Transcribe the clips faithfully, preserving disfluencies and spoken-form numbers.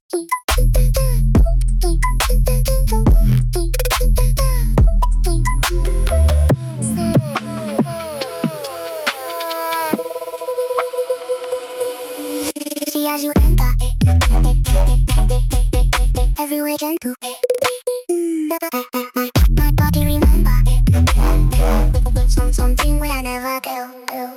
See as you enter, everywhere gentle. My body remember some something where I never go.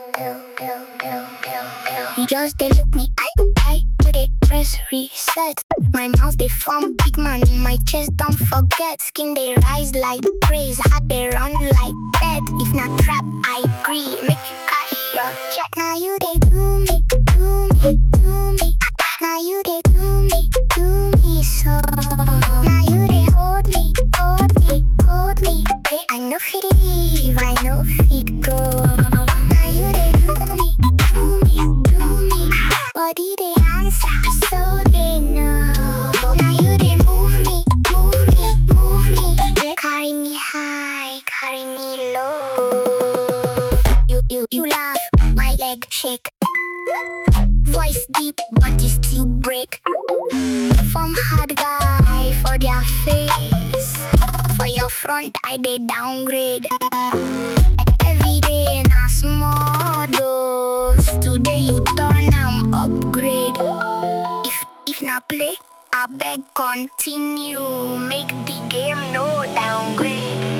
He just they look me eye eye to the press reset. My mouth they form big man in my chest. Don't forget skin they rise like praise. Heart they run like dead. If not trap I agree. Make you cash your check. Now you they do me, do me, do me. Now you they do me, do me so. Now you they hold me, hold me, hold me. Hey, I know fit leave, I know fit go. Now you they do me, do me, do me. Body they answer, so they know. Now you they move me, move me, move me. They carry me high, carry me low. You, you, you laugh, my leg shake. Voice deep, but you still break. From hard guy for their face. For your front, I they downgrade. Every day in a small dose. Today you turn, I'm upgrade. If, if not play, I beg continue. Make the game no downgrade.